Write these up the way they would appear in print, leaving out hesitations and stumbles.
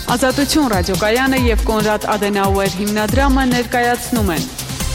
Ազատություն ռադիոկայանը և Կոնրադ Ադենաուեր հիմնադրամը ներկայացնում են։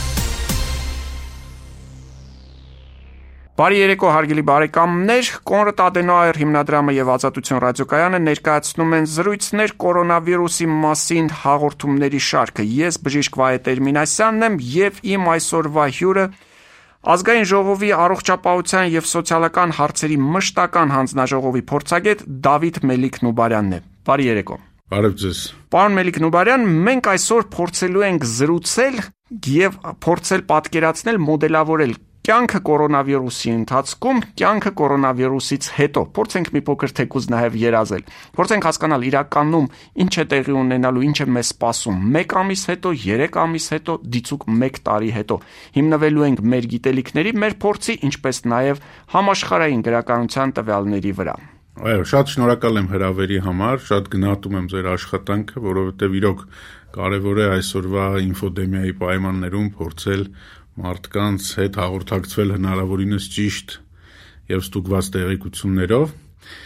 Բարի երեկո հարգելի բարեկամներ, Կոնրադ Ադենաուեր հիմնադրամը և Ազատություն ռադիոկայանը ներկայացնում են զրույցներ կորոնավիրուսի մասին հաղորդումների շարքը։ Ես բժիշկ Վահե Տերմինասյանն եմ և իմ այսօրվա հյուրը Ազգային ժողովի առողջապահության և սոցիալական հարցերի մշտական հանձնաժողովի փորձագետ Դավիթ Մելիք-Նուբարյանն է։ Բարի երեկո։ Բարև ձեզ։ Պարոն Մելիք-Նուբարյան, մենք այսօր փորձելու ենք զրուցել եւ փորձել պատկերացնել, մոդելավորել կյանքը կորոնավիրուսի ընթացքում, կյանքը կորոնավիրուսից հետո։ Փորձենք մի փոքր թեկուզ նաև երազել։ Փորձենք հասկանալ իրականում ինչ է տեղի ունենալու, ինչ է մեզ սպասում 1 ամիս հետո, 3 ամիս հետո, դիցուկ 1 տարի հետո։ Հիմնվելու ենք մեր գիտելիքների, մեր փորձի, ինչպես նաև համաշխարհային գրականության տվյալների վրա։ Այո, շատ շնորհակալ եմ հրավերի համար, շատ գնահատում եմ ձեր աշխատանքը, որովհետև իրոք կարևոր է այսօրվա ինֆոդեմիայի պայմաններում փորձել մարդկանց հետ հաղորդակցվել հնարավորինս ճիշտ եւ ստուգված տեղեկություններով։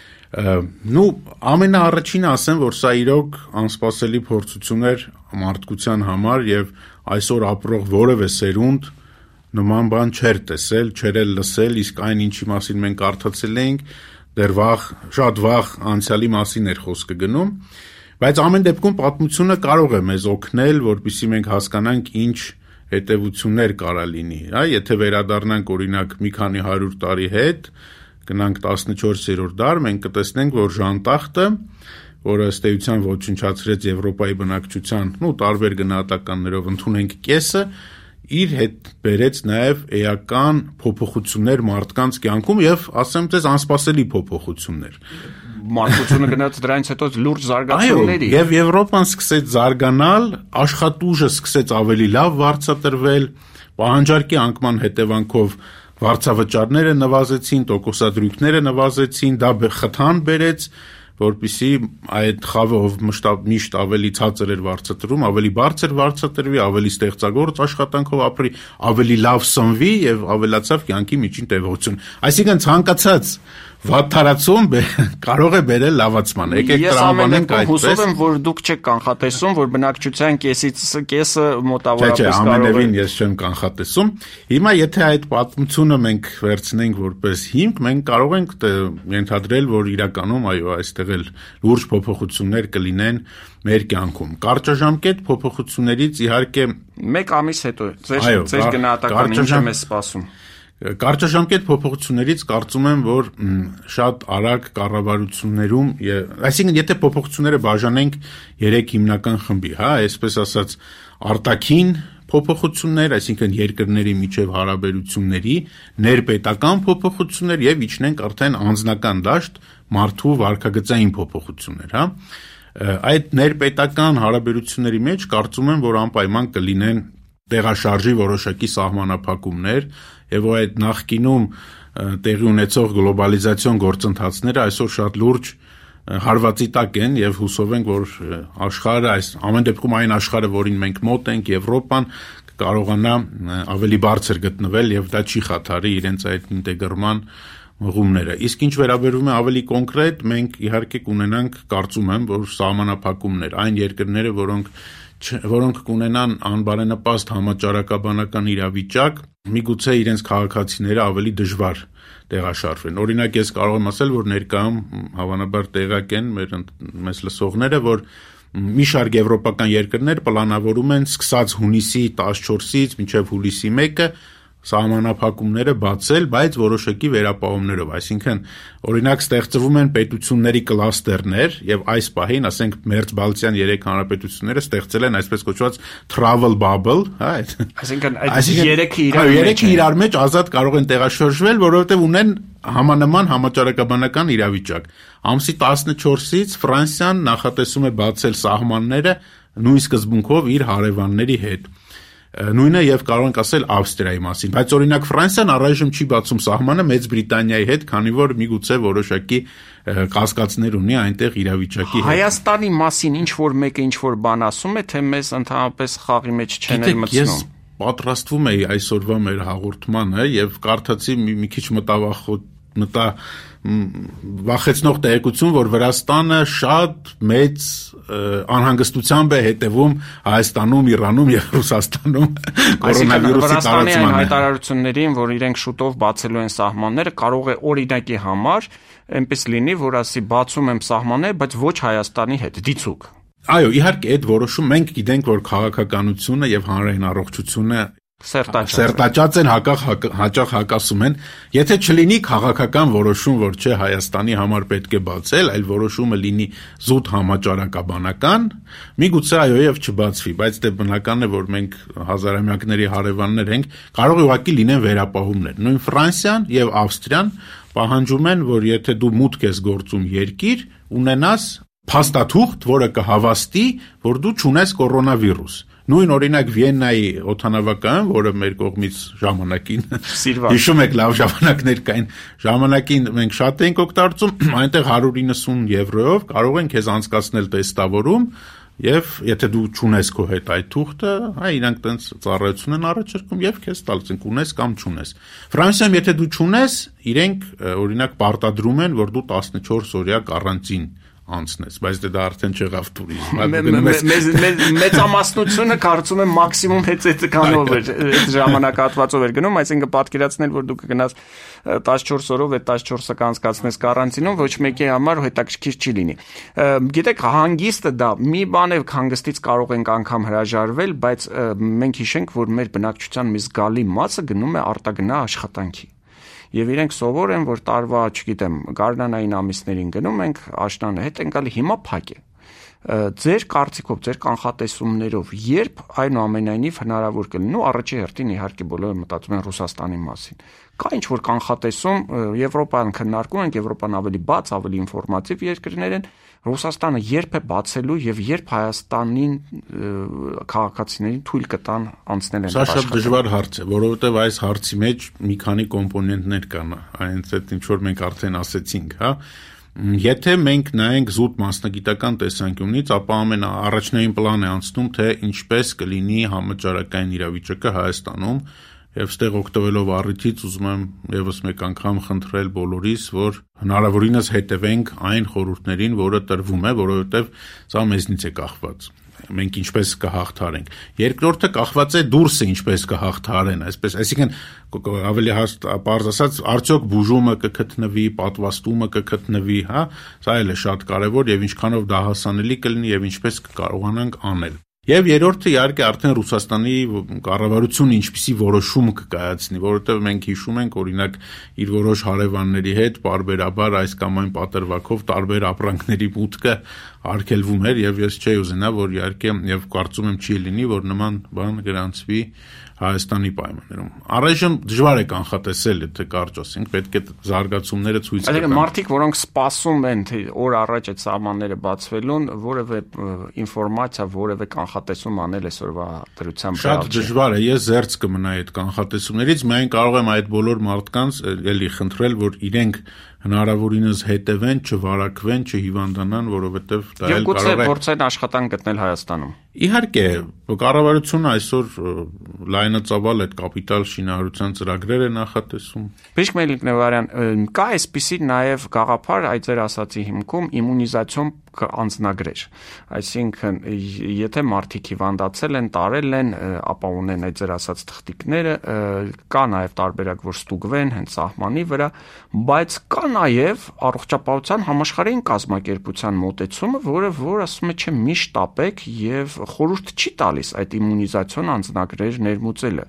Ամենաառաջինը ասեմ, որ սա իրոք անսպասելի փորձություն էր մարդկության համար եւ այսօր ապրող որևէ սերունդ նման բան չէր տեսել, չէր լսել, իսկ այն ինչի մասին մենք կարդացել էինք, դեռ շատ վաղ անցյալի մասին էր խոսքը գնում, բայց ամեն դեպքում պատմությունը կարող է մեզ օգնել, որպեսզի մենք հասկանանք ինչ հետևություններ կարա լինի, եթե վերադառնանք օրինակ մի քանի 100 տարի հետ, գնանք 14-րդ դար, մենք կտեսնենք, որ Ժանտախտը, որը ըստ էության ոչնչացրեց Եվրոպայի բնակչության, տարբեր գնահատականներով ընդունենք կեսը, իր հետ բերեց նաև էական փոփոխություններ մարդկանց կյանքում եւ ասեմ ձեզ անսպասելի փոփոխություններ։ Մարդկությունը գնաց դրանից հետո լուրջ զարգացումների։ Եվ Եվրոպան սկսեց զարգանալ, աշխատուժը սկսեց ավելի լավ վարձատրվել, պահանջարկի անկման հետևանքով վարձավճարները նվազեցին, տոկոսադրույքները նվազեցին, դա խթան բերեց, որպեսզի այդ խավը միշտ ավելի ցածր էր վարձատրում, ավելի բարձր վարձատրվի, ավելի ստեղծագործ աշխատանքով ապրի, ավելի լավ սնվի եւ ավելացավ կյանքի միջին տևողություն։ Այսինքն ցանկացած վատթարացում կարող է բերել լավացման։ Եկեք տրամաբանենք այդպես։ Ես հուսով եմ, որ դուք չեք կանխատեսում, որ բնակչության կեսը մոտավորապես կարող է։ Ամենևին ես չեմ կանխատեսում։ Հիմա եթե այդ պատմությունը մենք վերցնենք որպես հիմք, մենք կարող ենք ենթադրել, որ իրականում այո, այստեղ էլ լուրջ փոփոխություններ կլինեն մեր կյանքում։ Կարճաժամկետ փոփոխություններից իհարկե 1 ամիս հետո ձեր գնահատականը ինչ է մեզ սպասում։ Կարճաժամկետ փոփոխություններից կարծում եմ, որ շատ արագ կառավարություններում, այսինքն եթե փոփոխությունները բաժանենք 3 հիմնական խմբի, այսպես ասած արտաքին փոփոխություններ, այսինքն երկրների միջև հարաբերությունների, ներպետական փոփոխություններ եւ իջնենք արդեն անձնական դաշտ մարդու վարքագծային փոփոխություններ, Այդ ներպետական հարաբերությունների մեջ կարծում եմ, որ անպայման կլինեն տեղաշարժի որոշակի սահմանափակումներ եւ այդ նախկինում տեղի ունեցող գլոբալիզացիոն գործընթացները այսօր շատ լուրջ հարվածի տակ են եւ հուսով ենք, որ աշխարհը ամեն դեպքում այն աշխարհը, որին մենք մոտ ենք, Եվրոպան կարողանա ավելի բարձր գտնվել եւ դա չի խաթարի իրենց այդ ինտեգրման ուղումները։ Իսկ ինչ վերաբերում է ավելի կոնկրետ, մենք իհարկե կունենանք, կարծում եմ, որ սահմանափակումներ, այն երկրները, որոնք կունենան անբարենպաստ համաճարակաբանական իրավիճակ, միգուցե իրենց քաղաքացիները ավելի դժվար տեղաշարժվեն։ Օրինակ ես կարող եմ ասել, որ ներկայում հավանաբար տեղյակ են մեզ լսողները, որ մի շարք եվրոպական երկրներ պլանավորում են սկսած հունիսի 14-ից մինչև հուլիսի 1-ը սահմանափակումները բացել, բայց որոշակի վերապահումներով, այսինքն օրինակ ստեղծվում են պետությունների կլաստերներ եւ այս պահին, ասենք Մերձբալթյան 3 հանրապետությունները ստեղծել են այսպես կոչված travel bubble, այսինքն այդ 3-ը իրար մեջ ազատ կարող են տեղաշարժվել, որովհետեւ ունեն համանման համաճարակաբանական իրավիճակ։ Ամսի 14-ից Ֆրանսիան նախատեսում է բացել սահմանները նույն սկզբունքով իր հարևանների հետ։ Նույնը եւ կարող ենք ասել Ավստրիայի մասին, բայց օրինակ Ֆրանսիան առայժմ չի բացում սահմանը Մեծ Բրիտանիայի հետ, քանի որ միգուցե որոշակի կասկածներ ունի այնտեղ իրավիճակի հետ։ Հայաստանի մասին ինչ որ մեկը ինչ որ բան ասում է, թե մեզ ընդհանրապես խաղի մեջ չեն մտցնում։ Ես պատրաստվում էի այսօրվա մեր հաղորդմանը եւ կարդացի մի քիչ մտա վախեցնող տեղեկություն, որ Վրաստանը շատ մեծ անհանգստությամբ է հետևում Հայաստանում, Իրանում եւ Ռուսաստանում կորոնավիրուսի տարածմանը։ Հայտարարություններին, որ իրենք շուտով բացելու են սահմանները, կարող է օրինակի համար այնպես լինի, որ ասի բացում եմ սահմանները, բայց ոչ Հայաստանի հետ, դիցուկ։ Այո, իհարկե, այդ որոշում մենք գիտենք, որ քաղաքականությունը եւ հանրային առողջությունը սերտաճած են, հաճախ հակասում են, եթե չլինի քաղաքական որոշում, որ չէ Հայաստանի համար պետք է բացել, այլ որոշումը լինի զուտ համաճարակաբանական, միգուցե այո եւ չբացվի, բայց դե բնական է, որ մենք հազարամյակների հարևաններ ենք, կարող է ուղղակի լինեն վերապահումներ։ Նույն Ֆրանսիան եւ Ավստրիան պահանջում են, որ եթե դու մուտք ես գործում երկիր, ունենաս փաստաթուղթ, որը կհավաստի, որ դու չունես կորոնավիրուս։ Նույն օրինակ Վիեննայի օդանավակայան, որը մեր կողմից ժամանակին հիշում եք լավ ժամանակներ կային, ժամանակին մենք շատ էինք օգտագործում, այնտեղ 190 եվրոյով կարող են քեզ անցկացնել տեստավորում եւ եթե դու չունես քո հետ այդ թուղթը, իրանք տենց ծառայություն են առաջարկում եւ քեզ տալիս են ունես կամ չունես։ Ֆրանսիայում եթե դու չունես, իրենք օրինակ պարտադրում են, որ դու 14 օրյա կարանտին անցնես, բայց դա արդեն չեղավ տուրիզմ։ Մեծամասնությունը կարծում եմ մաքսիմում հեծեծկանով էր այդ ժամանակահատվածով էր գնում, այսինքն պատկերացնել, որ դու կգնաս 14 օրով այդ 14-ը կանցկացնես կարանտինում, ոչ մեկի համար հետաքրքիր չի լինի։ Գիտեք, հանգիստը դա մի բան է, հանգստից կարող ենք անգամ հրաժարվել, բայց մենք հիշենք, որ մեր բնակչության մի զգալի մասը գնում է արտագնա աշխատանքի։ Եվ իրենք սովոր են, որ տարվա, չգիտեմ, գարնանային ամիսներին գնում ենք, աշնանը հետ են գալի, հիմա փակ է։ Ձեր կարծիքով, ձեր կանխատեսումներով, երբ այնուամենայնիվ հնարավոր կլինի, առաջի հերթին իհարկե բոլորը մտածում են Ռուսաստանի մասին։ Կա ինչ-որ կանխատեսում, Եվրոպան քննարկում ենք, Եվրոպան ավելի բաց, ավելի ինֆորմատիվ երկրներ են, Ռուսաստանը երբ է բացելու եւ երբ Հայաստանին քաղաքացիներին թույլ կտան անցնել են։ Սա շատ դժվար հարց է, որովհետեւ այս հարցի մեջ մի քանի կոմպոնենտներ կան, այնց այդ ինչ որ մենք արդեն ասեցինք, հա։ Եթե մենք նայենք զուտ մասնագիտական տեսանկյունից, ապա ամենաառաջնային պլան է անցնում, թե ինչպես կլինի համաճարակային իրավիճակը Հայաստանում, եւ ստեղ օգտվելով առիթից ուզում եմ եւս մեկ անգամ խնդրել բոլորիս, որ հնարավորինս հետևենք այն խորհուրդներին, որը տրվում է, որովհետեւ սա մեզնից է կախված։ Մենք ինչպես կհաղթարենք։ Երկրորդը կախված է դուրսը ինչպես կհաղթարեն, այսինքն ավելի պարզ ասած, արդյոք բուժումը կգտնվի, պատվաստումը կգտնվի, հա, սա էլ է շատ կարևոր եւ ինչքանով դա հասանելի կլինի եւ ինչպես կկարողանանք անել։ Եվ երրորդը իհարկե արդեն Ռուսաստանի կառավարությունը ինչպիսի որոշում կկայացնի, որովհետև մենք հիշում ենք օրինակ իր որոշ հարևանների հետ պարբերաբար այս կամ այն պատրվակով տարբեր ապրանքների մուտքը արգելվում էր եւ ես չէի ուզենա, որ իհարկե եւ կարծում եմ չի լինի, որ նման բան գրանցվի Հայաստանի պայմաններում։ Առայժմ դժվար է կանխատեսել, եթե կարճ ասենք, պետք է զարգացումները ցույց տան։ Այսինքն մարդիկ, որոնք սպասում են, թե օր առաջ այդ սահմանները բացվելուն, որևէ ինֆորմացիա, որևէ կանխատեսում անել այսօրվա դրությամբ շատ դժվար է։ Ես զերծ կմնայի այդ կանխատեսումներից, միայն կարող եմ այդ բոլոր մարդկանց էլի խնդրել, որ իրենք հնարավորինս հետևեն, չվարակվեն, չհիվանդանան, որովհետև դա էլ կարող է։ Եվ գուցե փորձեն աշխատանք գտնել Հայաստանում։ Իհարկե, կառավարությունը այսօր լայնածավալ այդ կապիտալ շինարարության ծրագրեր է նախատեսում։ Բժիշկ Մելիք Նեվարյան, կա այսպիսի նաև գաղափար այդ ձեր ասացի հիմքում իմունիզացիոն անձնագրեր։ Այսինքն, եթե մարդիկ հիվանդացել են, տարել են, ապա ունեն այդ ձեր ասած թղթիկները, կա նաև տարբերակ, որ ստուգվեն հենց սահմանի վրա, բայց կա նաև առողջապահության համաշխարհային կազմակերպության մոտեցումը, որ ասում է, չէ, մի շտապեք եւ խորհուրդ չի տալիս այդ իմունիզացիոն անձնագրեր ներմուծելը։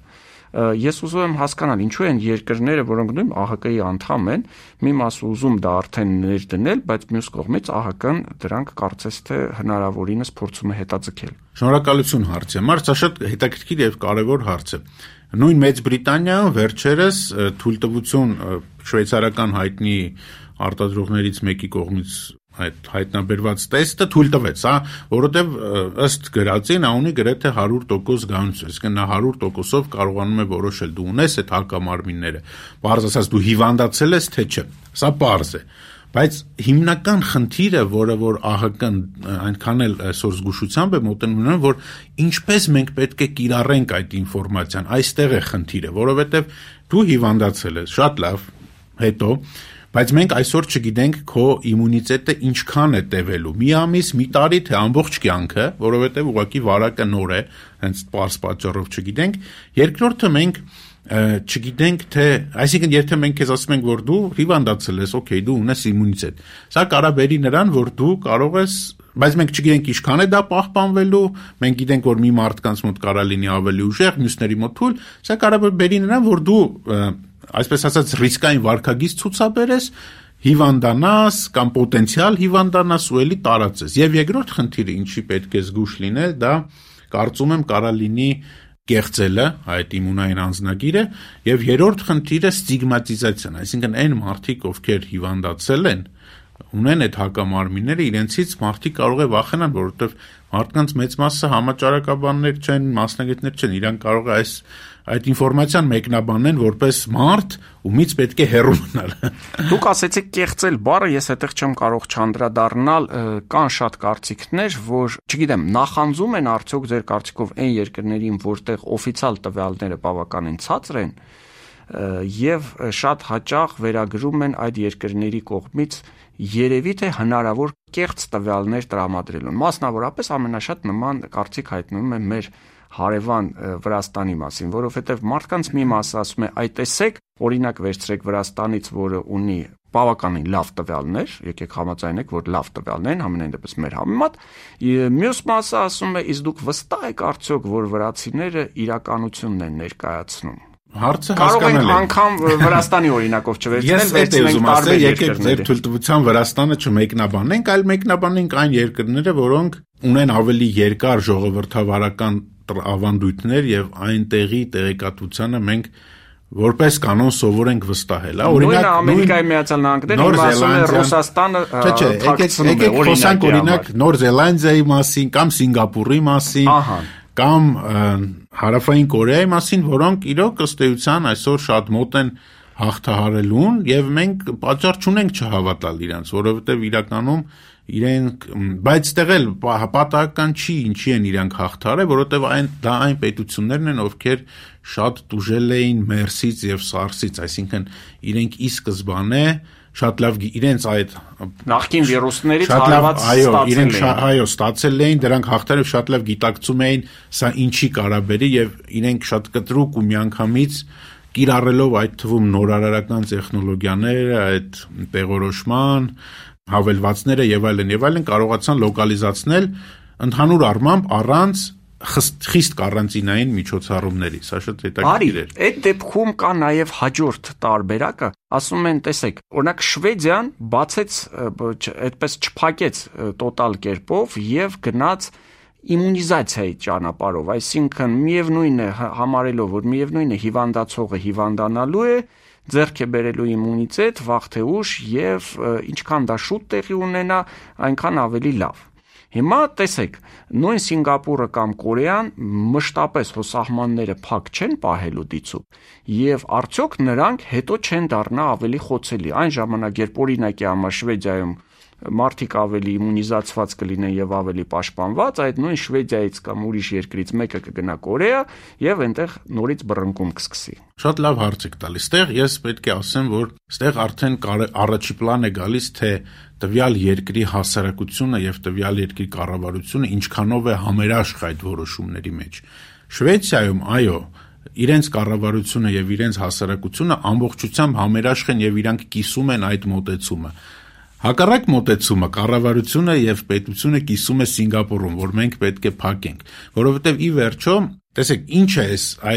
Ես ուզում եմ հասկանալ, ինչու են երկրները, որոնք նույն ԱՀԿ-ի անդամ են, մի մասը ուզում դա արդեն ներդնել, բայց մյուս կողմից ԱՀԿ-ն դրանք կարծես թե հնարավորինս փորձում է հետաձգել։ Շնորհակալություն հարցի համար, սա շատ հետաքրքիր եւ կարեւոր հարց է։ Նույն Մեծ Բրիտանիայում վերջերս թույլտվություն շվեյցարական հայտնի արտադրողներից մեկի կողմից այդ հայտնաբերված տեստը թույլ տվեց, հա, որովհետև ըստ գրածի նա ունի գրեթե 100% գանություն, այսինքն նա 100%-ով կարողանում է որոշել դու ունես այդ հակամարմինները։ Պարզ ասած դու հիվանդացել ես թե չէ։ Սա պարզ է։ Բայց հիմնական խնդիրը, որը որ ԱՀԿ-ն այնքան էլ այսօր զգուշությամբ է մոտենում, որ ինչպես մենք պետք է կիրառենք այդ ինֆորմացիան, այստեղ է խնդիրը, որովհետև դու հիվանդացել ես, շատ լավ, հետո բայց մենք այսօր չգիտենք քո իմունիտետը ինչքան է տևելու՝ մի ամիս, մի տարի, թե ամբողջ կյանքը, որովհետև ուղղակի վարակը նոր է, հենց պարզ պատճառով չգիտենք։ Երկրորդը մենք չգիտենք թե, այսինքն եթե մենք քեզ ասում ենք, որ դու հիվանդացել ես, օքեյ, դու ունես իմունիտետ, սա կարող բերի նրան, որ դու կարող ես, բայց մենք չգիտենք ինչքան է դա պահպանվելու, մենք գիտենք, որ մի մարդկանց մոտ կարող լինի ավելի ուժեղ, մյուսների մոտ թույլ, սա կարող բերի նրան, որ դու, այսպես ասած, ռիսկային վարքագիծ ցուցաբերես, հիվանդանաս կամ պոտենցիալ հիվանդանաս ու էլի տարածես։ Եվ երկրորդ խնդիրը, ինչի պետք է զգուշ լինել, դա կարծում եմ կարող լինի կեղծելը, այդ իմունային անձնագիրը, եւ երրորդ խնդիրը ստիգմատիզացիան, այսինքն այն մարդիկ, ովքեր հիվանդացել են, ունեն այդ հակամարմինները, իրենցից մարդիկ կարող է վախենան, որովհետեւ մարդկանց մեծ մասը համաճարակաբաններ չեն, մասնագետներ չեն, իրանք կարող է այդ ինֆորմացիան մեկնաբանեն որպես մարդ, ումից պետք է հեռու մնալ։ Դուք ասեցիք կեղծել բառը, ես այդտեղ չեմ կարող չանդրադառնալ, կան շատ կարծիքներ, որ, չգիտեմ, նախանձում են արդյոք ձեր կարծիքով այն երկրներին, որտեղ օֆիցիալ տվյալները բավականին ցածր են, եւ շատ հաճախ վերագրում են այդ երկրների կողմից երևի թե հնարավոր կեղծ տվյալներ տրամադրելուն։ Մասնավորապես ամենաշատ նման կարծիք հայտնվում է մեր հարևան Վրաստանի մասին, որովհետև մարդկանց մի մասը ասում է, այ տեսեք, օրինակ վերցրեք Վրաստանից, որը ունի բավականին լավ տվյալներ, եկեք համաձայնեք, որ լավ տվյալներ են, համենայն դեպս մեր համեմատ, մյուս մասը ասում է, իսկ դուք վստահ եք արդյոք, որ վրացիները իրականությունն են ներկայացնում։ Հարցը կարող ենք հասկանալի է։ անգամ Վրաստանի օրինակով չվերցնել, Ես այդ եմ ուզում ասել, եկեք ձեր երկրների։ թույլտվությամբ Վրաստանը չմեկնաբանենք, այլ մեկնաբանենք այն երկրները, որոնք ունեն ավելի երկար ժողովրդավարական ավանդույթներ եւ այնտեղի տեղեկատվությանը մենք որպես կանոն սովոր ենք վստահել, Օրինակ Ամերիկայի Միացյալ Նահանգները հիմա ասում է Ռուսաստանը թաքցնում է, օրինակ Նոր Զելանդիայի մասին կամ Սինգապուրի մասին, կամ Հարավային Կորեայի մասին, որոնք իրոք ըստ էության այսօր շատ մոտ են հաղթահարելուն եւ մենք պատճառ չունենք չհավատալ իրանց, որովհետեւ իրականում իրենք, բայց տեղել պատահական չի, ինչի են իրանք հաղթարել, որովհետև դա այն պետություններն են, ովքեր շատ տուժել էին MERS-ից եւ SARS-ից, այսինքն իրենք ի սկզբանե շատ լավ իրենց այդ նախկին վիրուսներից հարված ստացել էին, դրանք հաղթարել շատ լավ գիտակցում էին, սա ինչի կարաբերի եւ իրենք շատ կտրուկ ու միանգամից կիրառելով այդ թվում նորարարական տեխնոլոգիաները, այդ տեղորոշման հավելվածները եւ այլն կարողացան լոկալիզացնել ընդհանուր առմամբ առանց խիստ կարանտինային միջոցառումների, սա շատ հետաքրքիր էր։ Այդ դեպքում կա նաեւ հաջորդ տարբերակը, ասում են, տեսեք, օրինակ Շվեդիան բացեց, այդպես չփակեց տոտալ կերպով եւ գնաց իմունիզացիայի ճանապարհով, այսինքն միևնույն է համարելով, որ միևնույն է հիվանդացողը հիվանդանալու է, ձեռք է բերելու իմունիտետ, վաղ թե ուշ եւ ինչքան դա շուտ տեղի ունենա, այնքան ավելի լավ։ Հիմա տեսեք, նույն Սինգապուրը կամ Կորեան մշտապես սահմանները փակ չեն պահելու դիցուկ եւ արդյոք նրանք հետո չեն դառնա ավելի խոցելի։ Այն ժամանակ, երբ օրինակի համար Շվեդիայում մարդիկ ավելի իմունիզացված կլինեն եւ ավելի պաշտպանված, այդ նույն Շվեդիայից կամ ուրիշ երկրից մեկը կգնա Կորեա եւ այնտեղ նորից բռնկում կսկսի։ Շատ լավ հարց եք տալիս։ Ստեղ ես պետք է ասեմ, որ ստեղ արդեն առաջի պլան է գալիս, թե տվյալ երկրի հասարակությունը եւ տվյալ երկրի կառավարությունը ինչքանով է համերաշխ այդ որոշումների մեջ։ Շվեդիայում, այո, իրենց կառավարությունը եւ իրենց հասարակությունը ամբողջությամբ համերաշխ են եւ իրանք կիսում են այդ մոտեցումը։ Հակառակ մոտեցումը կառավարությունը եւ պետությունը կիսում է Սինգապուրում, որ մենք պետք է փակենք, որովհետեւ ի վերջո, տեսեք, ինչ է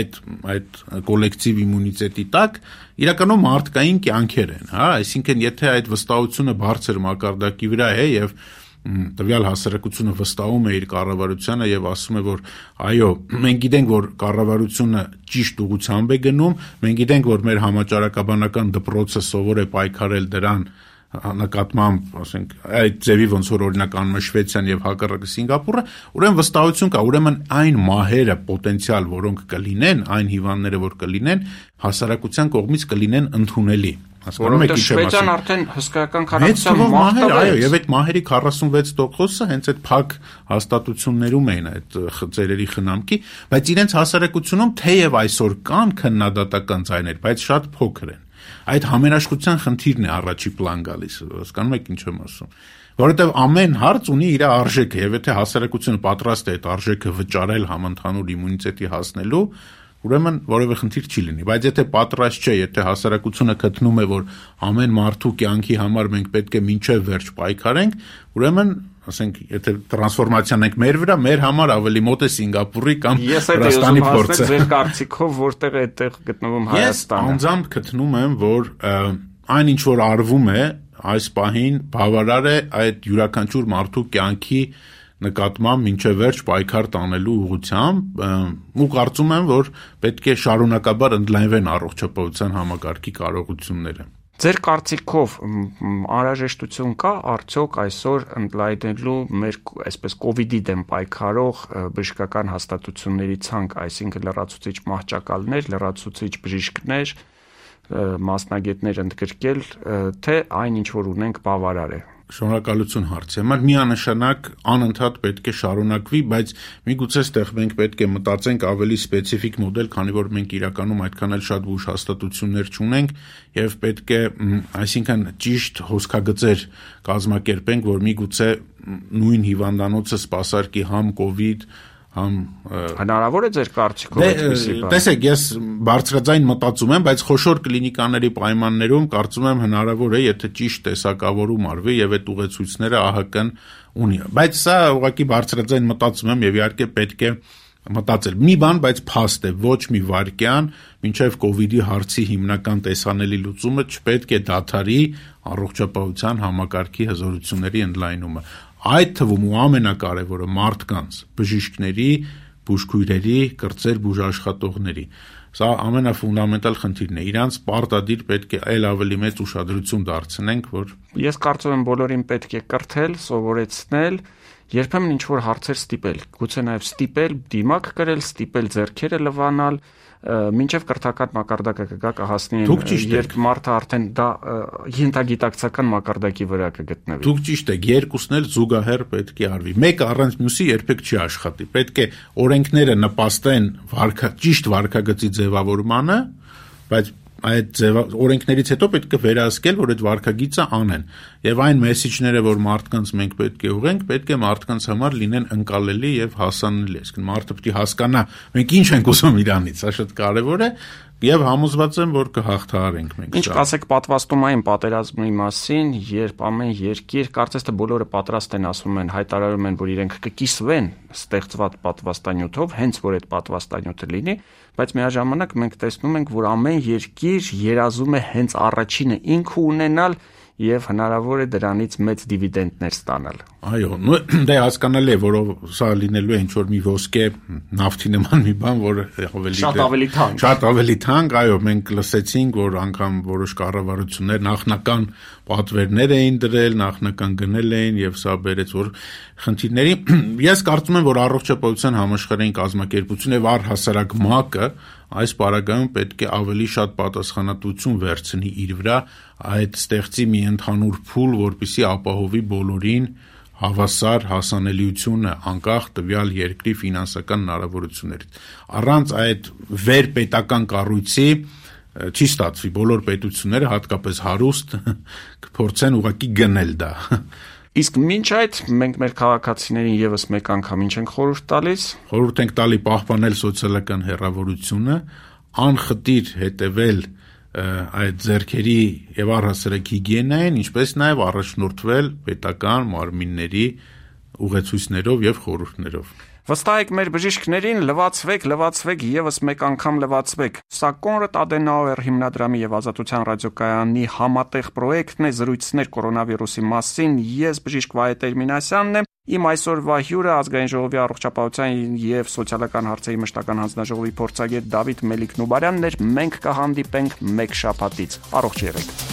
այդ կոլեկտիվ իմունիտետի տակ, իրականում մարդկային կյանքեր են, հա, այսինքն եթե այդ վստահությունը բարձր մակարդակի վրա է եւ տվյալ հասարակությունը վստահում է իր կառավարությանը եւ ասում է, որ այո, մենք գիտենք, որ կառավարությունը ճիշտ ուղղությամբ է գնում, մենք գիտենք, որ մեր համաճարակաբանական դպրոցը սովոր է պայքարել դրան նկատմամբ, ասենք, այդ ձևի ոնց որ օրինակ անում է Շվեդիան եւ հակառակը Սինգապուրը, ուրեմն վստահություն կա, ուրեմն այն մահերը պոտենցիալ, որոնք կլինեն, այն հիվանդները, որ կլինեն, հասարակության կողմից կլինեն ընդունելի։ Հասկանում եք ինչ եմ ասում։ Շվեդիան արդեն հսկայական քանակությամբ մահեր, այո, եւ այդ մահերի 46%-ը հենց այդ փակ հաստատություններում էին այդ ծերերի խնամքի, բայց իրենց հասարակությունում թեև այսօր կան քննադատական ձայներ, բայց շատ փոքր են։ Այդ համերաշխության խնդիրն է առաջի պլան գալիս, հասկանում եք ինչ եմ ասում։ Որովհետև ամեն հարց ունի իր արժեքը, եւ եթե հասարակությունը պատրաստ է այդ արժեքը վճարել համընդհանուր իմունիտետի հասնելու, ուրեմն որևէ խնդիր չի լինի, բայց եթե պատրաստ չէ, եթե հասարակությունը գտնում է, որ ամեն մարդու կյանքի համար մենք պետք է մինչև վերջ պայքարենք, ուրեմն ասենք, եթե տրանսֆորմացիան ենք մեր վրա, մեր համար ավելի մոտ է Սինգապուրի կամ Վրաստանի փորձը։ Ձեր կարծիքով որտեղ է այդտեղ գտնվում Հայաստանը։ Ես անձամբ գտնում եմ, որ այն ինչ որ արվում է այս պահին բավարար է այդ յուրաքանչյուր մարդու կյանքի նկատմամբ մինչև վերջ պայքար տանելու ուղղությամբ ու կարծում եմ, որ պետք է շարունակաբար ընդլայնվեն առողջապահության համակարգի կարողությունները։ Ձեր կարծիքով անհրաժեշտություն կա արդյոք այսօր ընդլայնելու մեր այսպես կովիդի դեմ պայքարող բժշկական հաստատությունների ցանկ, այսինքն լրացուցիչ մահճակալներ, լրացուցիչ բժիշկներ, մասնագետներ ընդգրկել, թե այն ինչ որ ունենք բավարար է։ Շնորհակալություն հարցի համար, միանշանակ անընդհատ պետք է շարունակվի, բայց միգուցե այստեղ մենք պետք է մտածենք ավելի սպეციფიկ մոդել, քանի որ մենք իրականում այդքան էլ շատ բուժ հաստատություններ չունենք եւ պետք է, այսինքն ճիշտ հոսքագծեր կազմակերպենք, որ միգուցե նույն հիվանդանոցը սպասարկի համ կովիդ, համ հնարավոր է ձեր կարծիքով այդպիսի բան։ Տեսեք, ես բարձրաձայն մտածում եմ, բայց խոշոր կլինիկաների պայմաններում կարծում եմ հնարավոր է, եթե ճիշտ տեսակավորում արվի եւ այդ ուղեցույցները ԱՀԿ-ն ունի։ Բայց սա ուղղակի բարձրաձայն մտածում եմ եւ իհարկե պետք է մտածել։ Մի բան, բայց փաստ է, ոչ մի վայրկյան, մինչև կովիդի հարցի հիմնական տեսանելի լուծումը չպետք է դադարի առողջապահության համակարգի հզորությունների ընդլայնումը։ Այդ թվում ու ամենակարևորը մարդկանց, բժիշկների, բուժքույրերի, կրտսեր բուժաշխատողների։ Սա ամենաֆունդամենտալ խնդիրն է։ Իրանց պարտադիր պետք է այլ ավելի մեծ ուշադրություն դարձնենք, որ ես կարծում եմ բոլորին պետք է կրթել, սովորեցնել, երբեմն ինչ որ հարցեր ստիպել, գուցե նաև ստիպել, դիմակ կրել, ստիպել ձեռքերը լվանալ, մինչև կրթական մակարդակը կգա կհասնի, երբ մարդը արդեն դա ենթագիտակցական մակարդակի վրա կգտնվի։ Դուք ճիշտ եք, երկուսն էլ զուգահեռ պետք է արվի։ Մեկը առանց մյուսի երբեք չի աշխատի։ Պետք է օրենքները նպաստեն ճիշտ վարքագծի ձևավորմանը, բայց այդ օրենքներից հետո պետք է վերահսկել, որ այդ վարքագիծը անեն։ Եվ այն մեսեջները, որ մարդկանց մենք պետք է ուղենք, պետք է մարդկանց համար լինեն ընկալելի եւ հասանելի։ Այսինքն մարդը պետք է հասկանա, մենք ինչ ենք ուզում իրանից, սա շատ կարեւոր է, եւ համոզված եմ, որ կհաղթահարենք մենք։ Ինչ կասեք պատվաստումային պատերազմի մասին, երբ ամեն երկիր, կարծես թե բոլորը պատրաստ են, ասում են, հայտարարում են, որ իրենք կկիսվեն ստեղծված պատվաստանյութով, հենց որ այդ պատվաստանյութը լինի, բայց միաժամանակ մենք տեսնում ենք, որ ամեն երկիր երազում է հենց առաջինը ինքը ունենալ եւ հնարավոր է դրանից մեծ դիվիդենդներ ստանալ։ Այո, դե հասկանալի է, որով սա լինելու է ինչ որ մի ոսկե նավթի նման մի բան, որ շատ ավելի թանկ, այո, մենք լսեցինք, որ անգամ որոշ կառավարություններ նախնական պատվերներ էին դրել, նախնական գնել էին եւ սա բերեց որ խնդիրների։ Ես կարծում եմ, որ առողջապահության համաշխարհային կազմակերպությունը եւ առհասարակ ՄԱԿ-ը այս պարագայում պետք է ավելի շատ պատասխանատվություն վերցնի իր վրա, այդ ստեղծի մի ընդհանուր փուլ, որպեսզի ապահովի բոլորին հավասար հասանելիությունը անկախ տվյալ երկրի ֆինանսական հնարավորություններից։ Առանց այդ վերպետական կառույցի չի ստացվի, բոլոր պետությունները, հատկապես հարուստ, կփորձեն ուղղակի գնել դա։ Իսկ մինչ այդ մենք մեր քաղաքացիներին եւս մեկ անգամ ինչ ենք խորհուրդ տալիս։ Խորհուրդ ենք տալի պահպանել սոցիալական հեռավորությունը, անխտիր հետևել այդ ձեռքերի եւ առհասարակ հիգիենային, ինչպես նաեւ առաջնորդվել պետական մարմինների ուղեցույցներով եւ խորհուրդներով։ Վստահեք մեր բժիշկներին, լվացվեք, եւս մեկ անգամ լվացվեք։ Սա Կոնրադ Ադենաուեր հիմնադրամի եւ Ազատության ռադիոկայանի համատեղ պրոյեկտն է զրույցներ կորոնավիրուսի մասին։ Ես բժիշկ Վահե Տերմինասյանն եմ։ Իմ այսօրվա հյուրը Ազգային ժողովի առողջապահության եւ սոցիալական հարցերի մշտական հանձնաժողովի փորձագետ Դավիթ Մելիք-Նուբարյանն էր։ Մենք կհանդիպենք մեկ շաբաթից։ Առողջ եղեք։